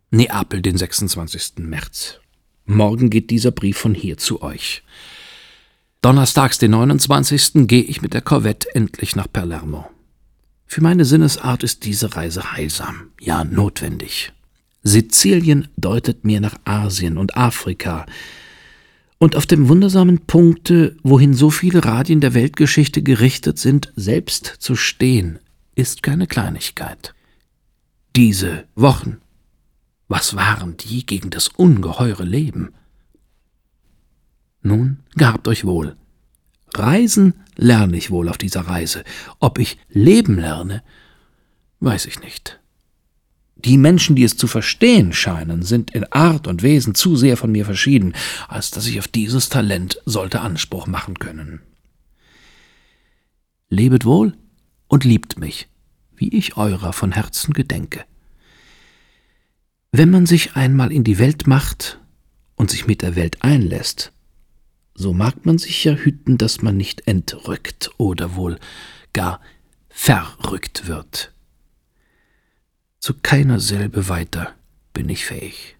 Neapel, den 26. März. Morgen geht dieser Brief von hier zu euch. Donnerstags, den 29. gehe ich mit der Korvette endlich nach Palermo. Für meine Sinnesart ist diese Reise heilsam, ja notwendig. Sizilien deutet mir nach Asien und Afrika, und auf dem wundersamen Punkte, wohin so viele Radien der Weltgeschichte gerichtet sind, selbst zu stehen, ist keine Kleinigkeit. Diese Wochen, was waren die gegen das ungeheure Leben? Nun, gehabt euch wohl. Reisen lerne ich wohl auf dieser Reise. Ob ich leben lerne, weiß ich nicht. Die Menschen, die es zu verstehen scheinen, sind in Art und Wesen zu sehr von mir verschieden, als dass ich auf dieses Talent sollte Anspruch machen können. Lebet wohl und liebt mich, wie ich eurer von Herzen gedenke. Wenn man sich einmal in die Welt macht und sich mit der Welt einlässt, so mag man sich ja hüten, dass man nicht entrückt oder wohl gar verrückt wird. Zu keiner Silbe weiter bin ich fähig.